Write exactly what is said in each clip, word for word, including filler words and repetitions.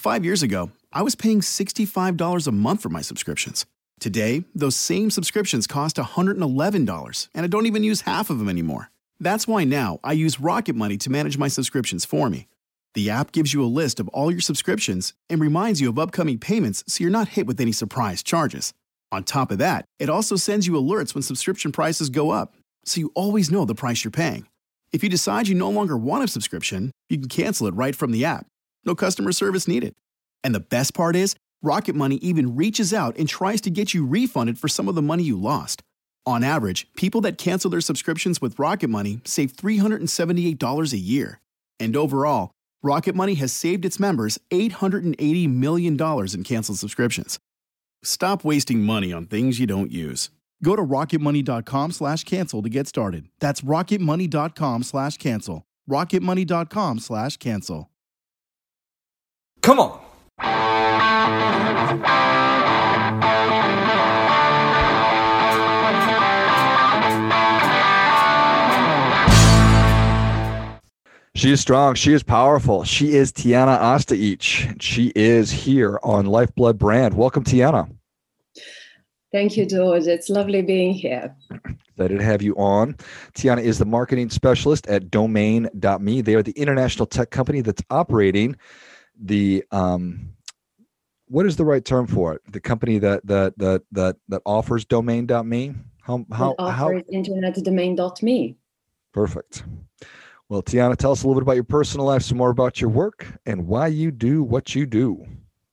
Five years ago, I was paying sixty-five dollars a month for my subscriptions. Today, those same subscriptions cost one hundred eleven dollars, and I don't even use half of them anymore. That's why now I use Rocket Money to manage my subscriptions for me. The app gives you a list of all your subscriptions and reminds you of upcoming payments so you're not hit with any surprise charges. On top of that, it also sends you alerts when subscription prices go up, so you always know the price you're paying. If you decide you no longer want a subscription, you can cancel it right from the app. No customer service needed. And the best part is, Rocket Money even reaches out and tries to get you refunded for some of the money you lost. On average, people that cancel their subscriptions with Rocket Money save three hundred seventy-eight dollars a year. And overall, Rocket Money has saved its members eight hundred eighty million dollars in canceled subscriptions. Stop wasting money on things you don't use. Go to rocketmoney.com slash cancel to get started. That's rocketmoney.com slash cancel. rocketmoney.com slash cancel. Come on. She is strong. She is powerful. She is Tiana Ostaic. She is here on Lifeblood Brand. Welcome, Tiana. Thank you, George. It's lovely being here. Excited to have you on. Tiana is the marketing specialist at domain dot me. They are the international tech company that's operating the um, what is the right term for it? The company that that that that that offers domain dot me. How how it offers how internet domain dot me. Perfect. Well, Tiana, tell us a little bit about your personal life, some more about your work, and why you do what you do.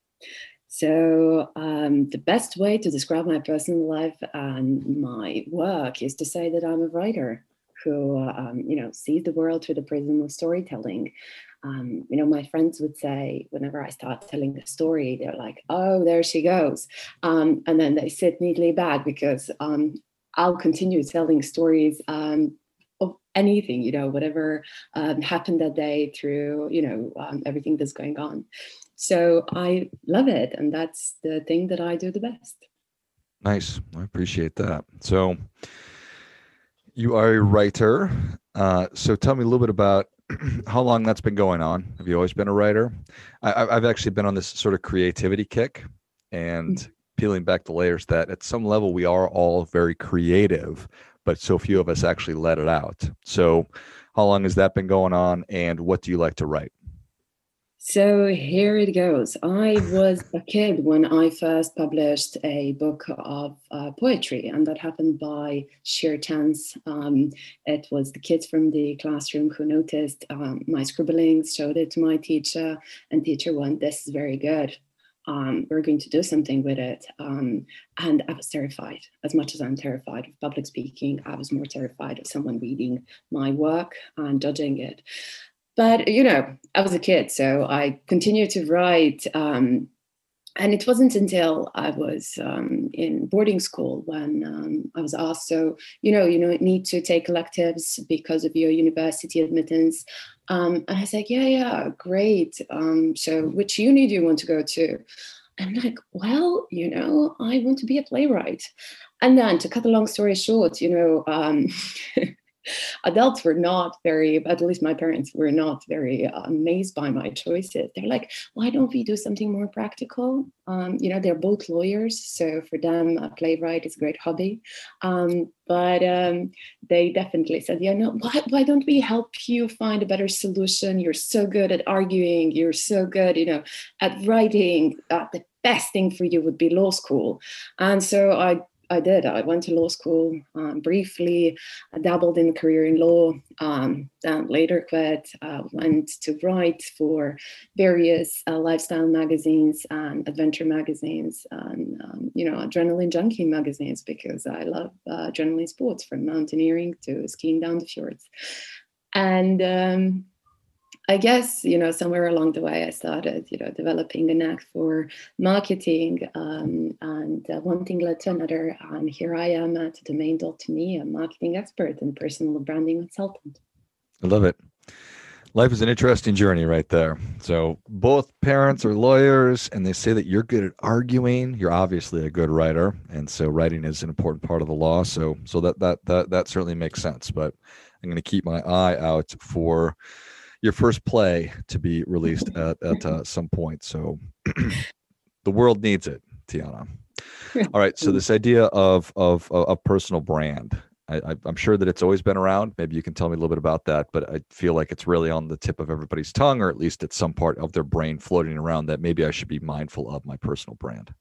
So um, the best way to describe my personal life and my work is to say that I'm a writer who, um, you know, sees the world through the prism of storytelling. Um, you know, my friends would say, whenever I start telling a story, they're like, oh, there she goes. Um, and then they sit neatly back because um, I'll continue telling stories um, of anything, you know, whatever um, happened that day through, you know, um, everything that's going on. So I love it. And that's the thing that I do the best. Nice. I appreciate that. So you are a writer. Uh, so tell me a little bit about how long that's been going on. Have you always been a writer? I, I've actually been on this sort of creativity kick and mm-hmm. peeling back the layers that at some level we are all very creative, but so few of us actually let it out. So how long has that been going on, and what do you like to write? So here it goes. I was a kid when I first published a book of uh, poetry, and that happened by sheer chance. Um, it was the kids from the classroom who noticed um, my scribblings, showed it to my teacher, and teacher went, "This is very good. Um, we're going to do something with it." Um, and I was terrified. As much as I'm terrified of public speaking, I was more terrified of someone reading my work and judging it. But, you know, I was a kid, so I continued to write. Um, and it wasn't until I was um, in boarding school when um, I was asked, so, you know, you know, need to take electives because of your university admittance. Um, and I said, yeah, yeah, great. Um, so which uni do you want to go to? I'm like, well, you know, I want to be a playwright. And then to cut the long story short, you know, um, adults were not very, at least my parents were not very amazed by my choices. They're like, why don't we do something more practical? Um, you know, they're both lawyers. So for them, a playwright is a great hobby. Um, but um, they definitely said, yeah, no, why, why don't we help you find a better solution? You're so good at arguing. You're so good, you know, at writing. Uh, the best thing for you would be law school. And so I I did. I went to law school um, briefly, I dabbled in a career in law, um, then later quit, uh, went to write for various uh, lifestyle magazines and adventure magazines and, um, you know, adrenaline junkie magazines, because I love uh, adrenaline sports, from mountaineering to skiing down the fjords. And um, I guess, you know, somewhere along the way, I started, you know, developing a knack for marketing um, and uh, one thing led to another. And here I am at domain dot me, a marketing expert and personal branding consultant. I love it. Life is an interesting journey right there. So both parents are lawyers, and they say that you're good at arguing. You're obviously a good writer. And so writing is an important part of the law. So so that that that, that certainly makes sense. But I'm going to keep my eye out for your first play to be released at, at uh, some point. So the world needs it, Tiana. All right. So this idea of of of personal brand, I, I, I'm sure that it's always been around. Maybe you can tell me a little bit about that, but I feel like it's really on the tip of everybody's tongue, or at least at some part of their brain floating around that maybe I should be mindful of my personal brand.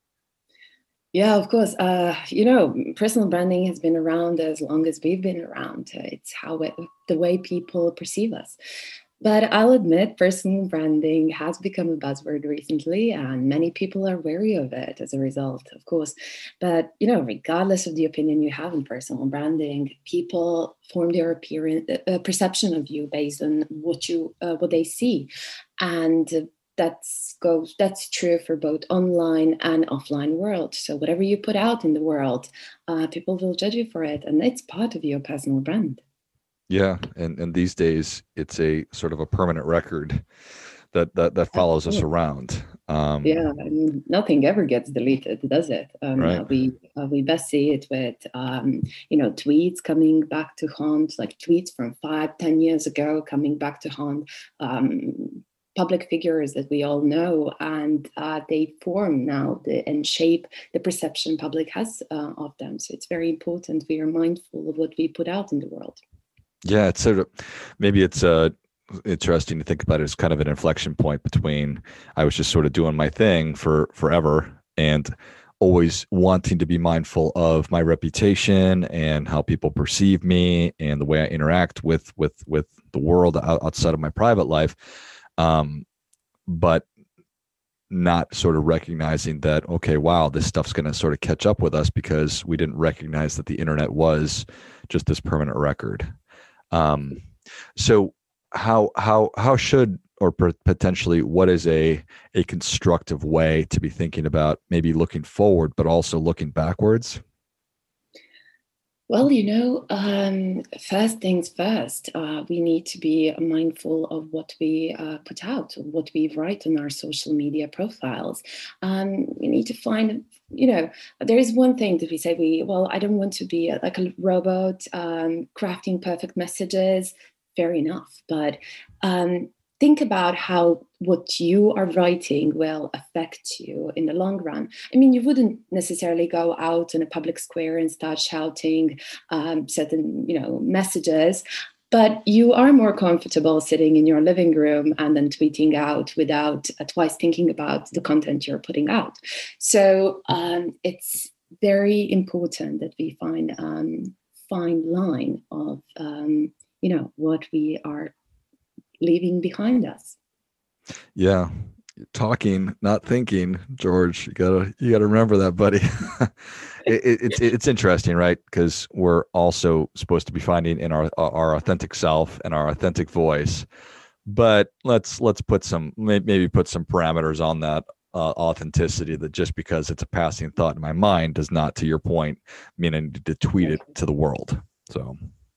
Yeah, of course. Uh, you know, personal branding has been around as long as we've been around. It's how it, the way people perceive us. But I'll admit, personal branding has become a buzzword recently, and many people are wary of it as a result, of course. But, you know, regardless of the opinion you have on personal branding, people form their appearance, uh, perception of you based on what you, uh, what they see. And uh, that's goes that's true for both online and offline world. So whatever you put out in the world, uh, people will judge you for it, and it's part of your personal brand. Yeah, and and these days it's a sort of a permanent record that that that follows us around. Um, yeah, I mean, nothing ever gets deleted, does it? Um, right. uh, we uh, we best see it with um, you know, tweets coming back to haunt, like tweets from five, ten years ago coming back to haunt. Um, public figures that we all know, and uh, they form now the, and shape the perception public has uh, of them. So it's very important we are mindful of what we put out in the world. Yeah, it's sort of, maybe it's uh, interesting to think about it as kind of an inflection point between I was just sort of doing my thing for forever and always wanting to be mindful of my reputation and how people perceive me and the way I interact with with with the world outside of my private life. Um, but not sort of recognizing that, okay, wow, this stuff's going to sort of catch up with us because we didn't recognize that the internet was just this permanent record. Um, so how, how, how should, or potentially what is a, a constructive way to be thinking about maybe looking forward, but also looking backwards? Well, you know, um, first things first, uh, we need to be mindful of what we uh, put out, what we write on our social media profiles. Um, we need to find, you know, there is one thing that we say, we, well, I don't want to be a, like a robot um, crafting perfect messages. Fair enough. But um, think about how what you are writing will affect you in the long run. I mean, you wouldn't necessarily go out in a public square and start shouting um, certain, you know, messages, but you are more comfortable sitting in your living room and then tweeting out without uh, twice thinking about the content you're putting out. So um, it's very important that we find um, fine line of, um, you know, what we are leaving behind us. Yeah. Talking, not thinking, George. You gotta, you gotta remember that, buddy. it, it, it's it's interesting, right? Because we're also supposed to be finding in our our authentic self and our authentic voice. But let's let's put some maybe put some parameters on that uh, authenticity. That just because it's a passing thought in my mind does not, to your point, mean I need to tweet it to the world. So.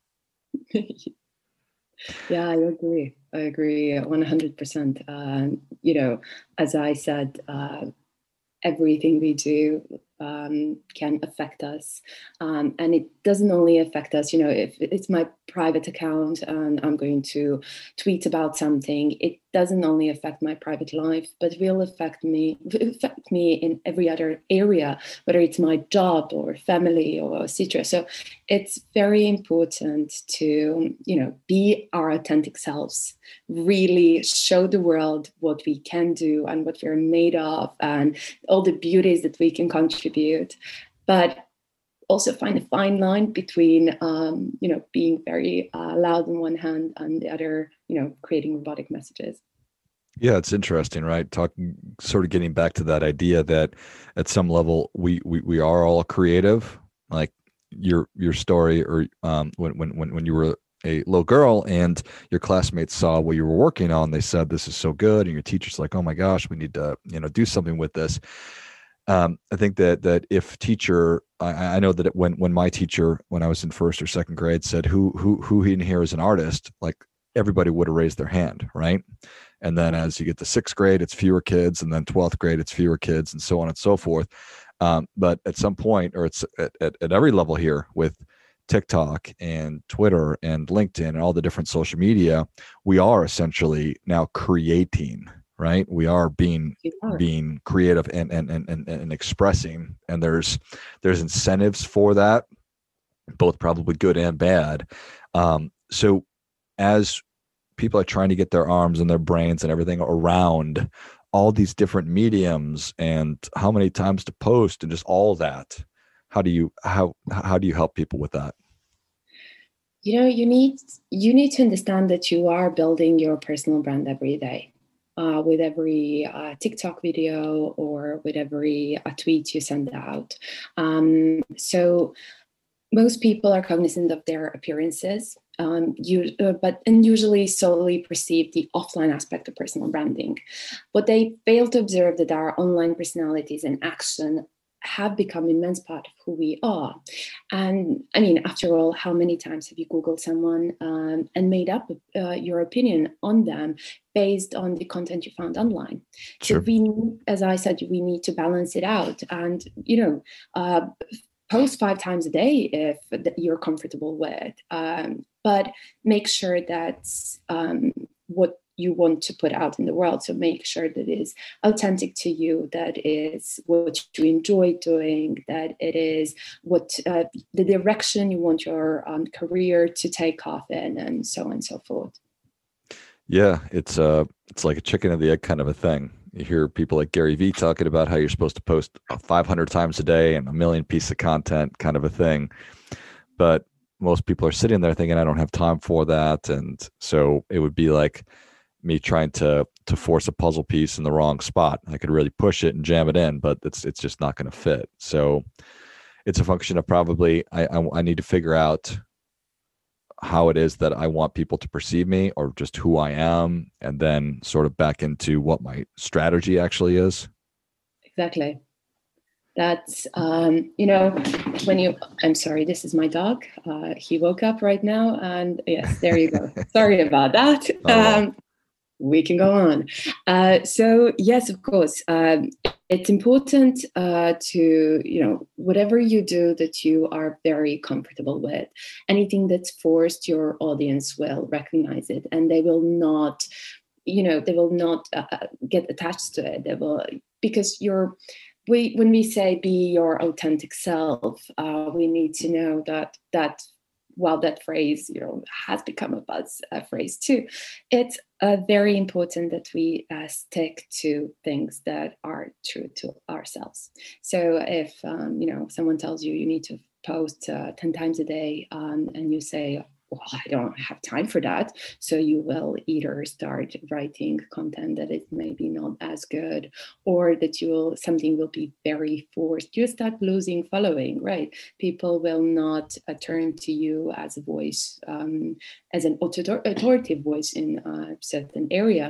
Yeah, I agree. I agree one hundred percent. Um, you know, as I said, uh, everything we do um, can affect us. Um, and it doesn't only affect us, you know, if it's my private account and I'm going to tweet about something, it doesn't only affect my private life, but will affect me, affect me in every other area, whether it's my job or family or et cetera. So it's very important to, you know, be our authentic selves, really show the world what we can do and what we're made of and all the beauties that we can contribute, but also find a fine line between, um, you know, being very uh, loud on one hand and the other, you know, creating robotic messages. Yeah, it's interesting, right? Talking, sort of getting back to that idea that at some level we we, we are all creative. Like your your story, or um, when when when when you were a little girl and your classmates saw what you were working on, they said, "This is so good," and your teacher's like, "Oh my gosh, we need to, you know, do something with this." Um, I think that that if teacher, I, I know that it, when when my teacher, when I was in first or second grade, said who who who in here is an artist, like everybody would have raised their hand, right? And then as you get to sixth grade, it's fewer kids, and then twelfth grade, it's fewer kids, and so on and so forth. Um, but at some point, or it's at, at, at every level here with TikTok and Twitter and LinkedIn and all the different social media, we are essentially now creating, right? We are being are. being creative and and, and and and expressing, and there's there's incentives for that, both probably good and bad. Um, so as people are trying to get their arms and their brains and everything around all these different mediums and how many times to post and just all that, how do you how how do you help people with that? You know, you need you need to understand that you are building your personal brand every day. Uh, with every uh, TikTok video or with every uh, tweet you send out. Um, so most people are cognizant of their appearances, um, you, uh, but and usually solely perceive the offline aspect of personal branding. But they fail to observe that our online personalities and action have become an immense part of who we are. And I mean, after all, how many times have you Googled someone um, and made up uh, your opinion on them based on the content you found online? Sure. So we, as I said, we need to balance it out. And, you know, uh, post five times a day if you're comfortable with, um, but make sure that's um, what you want to put out in the world. So make sure that it is authentic to you, that is what you enjoy doing, that it is what uh, the direction you want your um, career to take off in, and so on and so forth. Yeah, it's uh it's like a chicken and the egg kind of a thing. You hear people like Gary Vee talking about how you're supposed to post five hundred times a day and a million pieces of content kind of a thing. But most people are sitting there thinking, I don't have time for that. And so it would be like me trying to to force a puzzle piece in the wrong spot. I could really push it and jam it in, but it's it's just not going to fit. So it's a function of probably I, I I need to figure out how it is that I want people to perceive me, or just who I am, and then sort of back into what my strategy actually is. Exactly. That's, um, you know, when you, I'm sorry, this is my dog. Uh, he woke up right now, and yes, there you go. Sorry about that. Um, we can go on. Uh, so yes, of course, um, it's important uh, to, you know, whatever you do that you are very comfortable with. Anything that's forced, your audience will recognize it, and they will not, you know, they will not uh, get attached to it. They will, because you're, we, when we say be your authentic self, uh, we need to know that that while that phrase, you know, has become a buzz uh, phrase too, it's uh, very important that we uh, stick to things that are true to ourselves. So if, um, you know, someone tells you you need to post uh, ten times a day um, and you say, well, I don't have time for that. So you will either start writing content that is maybe not as good, or that you will, something will be very forced. You start losing following, right? People will not uh, turn to you as a voice, um, as an author- authoritative voice in a certain area.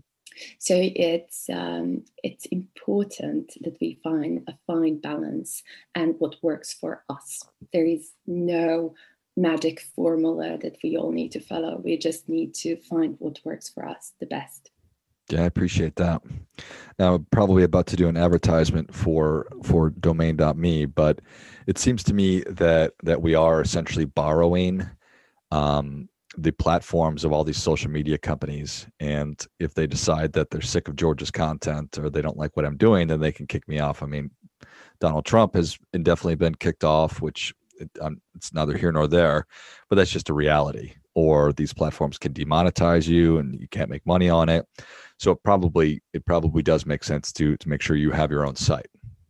So it's um, it's important that we find a fine balance and what works for us. There is no magic formula that we all need to follow. We just need to find what works for us the best. Yeah, I appreciate that. Now, I'm probably about to do an advertisement for for domain dot me, but it seems to me that that we are essentially borrowing um, the platforms of all these social media companies. And if they decide that they're sick of George's content, or they don't like what I'm doing, then they can kick me off. I mean, Donald Trump has indefinitely been kicked off, which it, um, it's neither here nor there, but that's just a reality. Or these platforms can demonetize you and you can't make money on it. So it probably it probably does make sense to to make sure you have your own site.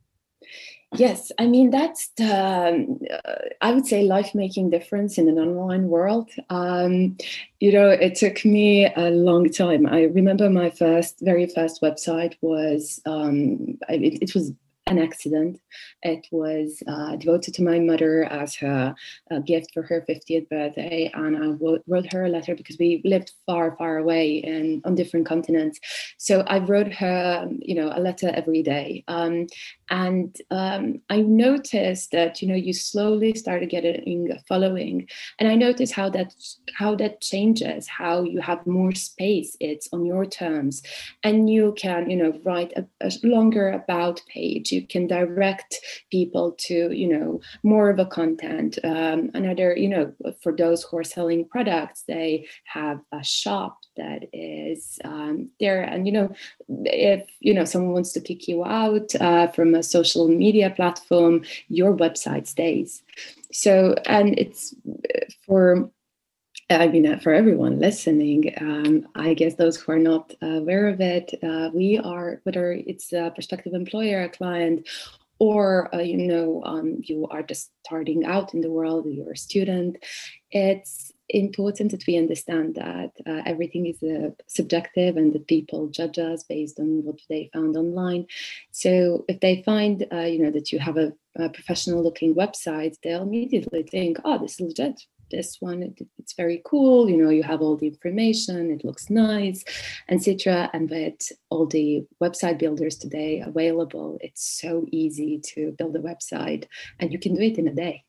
Yes, I mean, that's the, um, uh, I would say, life-making difference in an online world. Um, you know, it took me a long time. I remember my first, very first website was, um, it, it was an accident. It was uh, devoted to my mother as her uh, gift for her fiftieth birthday. And I wrote, wrote her a letter because we lived far, far away and on different continents. So I wrote her, you know, a letter every day. Um, and um, I noticed that, you know, you slowly started getting a following. And I noticed how that, how that changes, how you have more space. It's on your terms. And you can, you know, write a, a longer about page. You you can direct people to, you know, more of a content. Um, another, you know, for those who are selling products, they have a shop that is um, there. And, you know, if, you know, someone wants to pick you out uh, from a social media platform, your website stays. So, and it's for, I mean, for everyone listening, um, I guess those who are not aware of it, uh, we are, whether it's a prospective employer, a client, or, uh, you know, um, you are just starting out in the world, you're a student, it's important that we understand that uh, everything is uh, subjective and that people judge us based on what they found online. So if they find, uh, you know, that you have a, a professional looking website, they'll immediately think, oh, this is legit. This one, it, it's very cool. You know, you have all the information, it looks nice, et cetera. And with all the website builders today available, it's so easy to build a website, and you can do it in a day.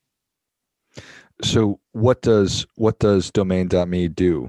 So what does what does domain dot me do?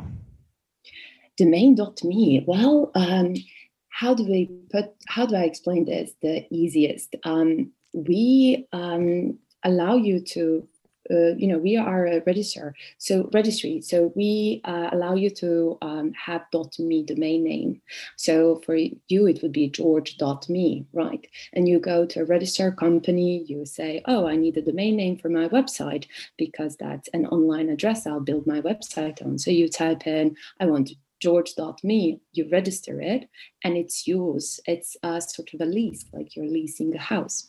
domain dot me. Well, um, how do we put? How do I explain this the easiest? Um, we um, allow you to. Uh, you know, we are a register, so registry. So we uh, allow you to um, have .me domain name. So for you, it would be george dot me, right? And you go to a register company, you say, oh, I need a domain name for my website because that's an online address I'll build my website on. So you type in, I want george dot me, you register it, and it's yours. It's a sort of a lease, like you're leasing a house.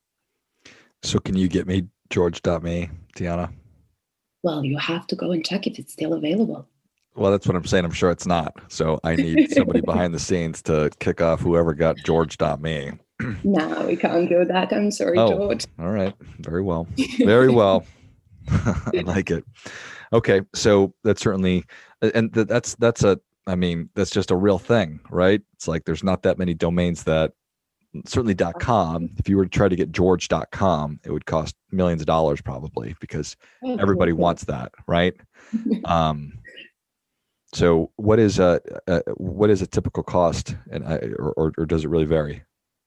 So can you get me george dot me, Tiana? Well, you have to go and check if it's still available. Well, that's what I'm saying. I'm sure it's not. So I need somebody behind the scenes to kick off whoever got george dot me. No, we can't do that. I'm sorry, oh, George. All right. Very well. Very well. I like it. Okay. So that's certainly, and that's, that's a, I mean, that's just a real thing, right? It's like, there's not that many domains that, certainly .com, if you were to try to get george dot com, it would cost millions of dollars probably, because everybody wants that, right? um, so what is a, a what is a typical cost, and I, or, or does it really vary?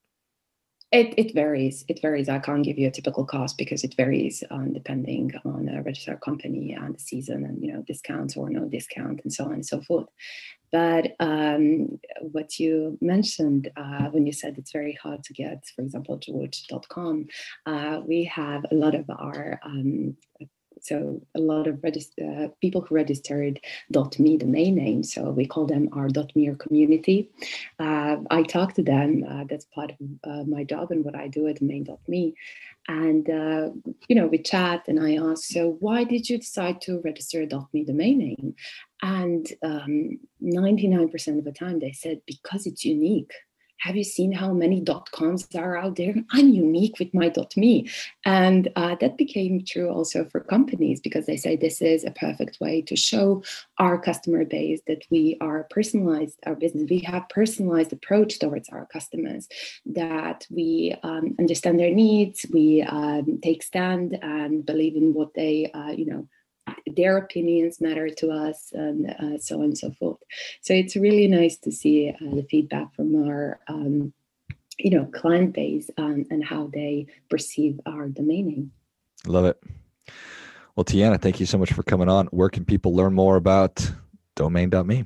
It, it varies. It varies. I can't give you a typical cost because it varies um, depending on a registered company and the season, and, you know, discounts or no discount, and so on and so forth. But um, what you mentioned uh, when you said it's very hard to get, for example, george dot com, uh, we have a lot of our um, So a lot of register, uh, people who registered .me domain name, so we call them our .me community. Uh, I talk to them. Uh, that's part of uh, my job and what I do at domain dot me. And, uh, you know, we chat and I ask, so why did you decide to register a .me domain name? And um, ninety-nine percent of the time they said, because it's unique. Have you seen how many .coms are out there? I'm unique with my .me. And uh, that became true also for companies, because they say this is a perfect way to show our customer base that we are personalized, our business. We have personalized approach towards our customers, that we um, understand their needs, we um, take stand and believe in what they, uh, you know, their opinions matter to us, and uh, so on and so forth. So it's really nice to see uh, the feedback from our, um, you know, client base um, and how they perceive our domain name. Love it. Well, Tiana, thank you so much for coming on. Where can people learn more about domain dot me?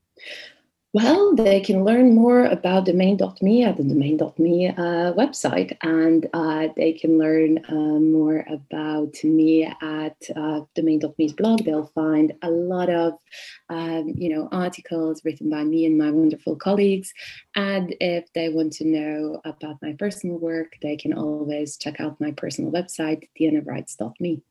Well, they can learn more about domain dot me at the domain dot me uh, website, and uh, they can learn uh, more about me at uh, domain dot me's blog. They'll find a lot of, um, you know, articles written by me and my wonderful colleagues. And if they want to know about my personal work, they can always check out my personal website, tiana writes dot me.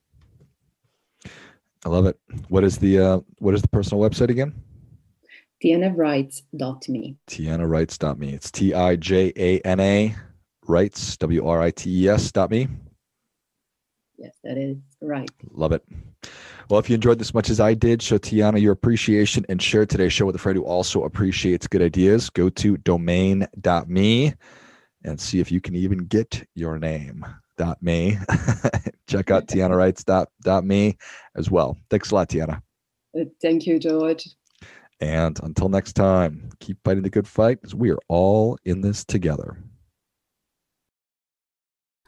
I love it. What is the uh, what is the personal website again? tiana writes dot me. tiana writes dot me. It's T I J A N A writes, W R I T E S dot me. Yes, that is right. Love it. Well, if you enjoyed this as much as I did, show Tiana your appreciation and share today's show with a friend who also appreciates good ideas. Go to domain dot me and see if you can even get your name. .me. Check out tiana writes dot me as well. Thanks a lot, Tiana. Thank you, George. And until next time, keep fighting the good fight, because we are all in this together.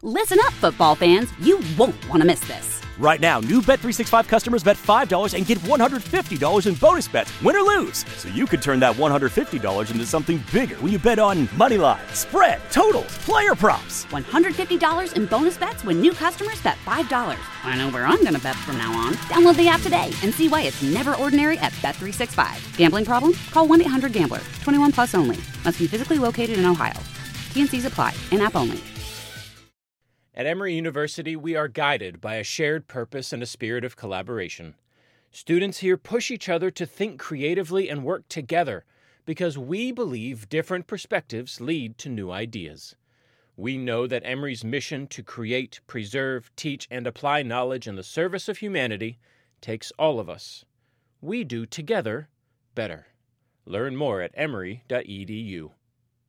Listen up, football fans. You won't want to miss this. Right now, new Bet three sixty-five customers bet five dollars and get one hundred fifty dollars in bonus bets, win or lose. So you could turn that one hundred fifty dollars into something bigger when you bet on money line, spread, totals, player props. one hundred fifty dollars in bonus bets when new customers bet five dollars. I know where I'm going to bet from now on. Download the app today and see why it's never ordinary at Bet three sixty-five. Gambling problem? Call one eight hundred gambler. twenty-one plus only. Must be physically located in Ohio. T N Cs apply. In-app only. At Emory University, we are guided by a shared purpose and a spirit of collaboration. Students here push each other to think creatively and work together because we believe different perspectives lead to new ideas. We know that Emory's mission to create, preserve, teach, and apply knowledge in the service of humanity takes all of us. We do together better. Learn more at emory dot e d u.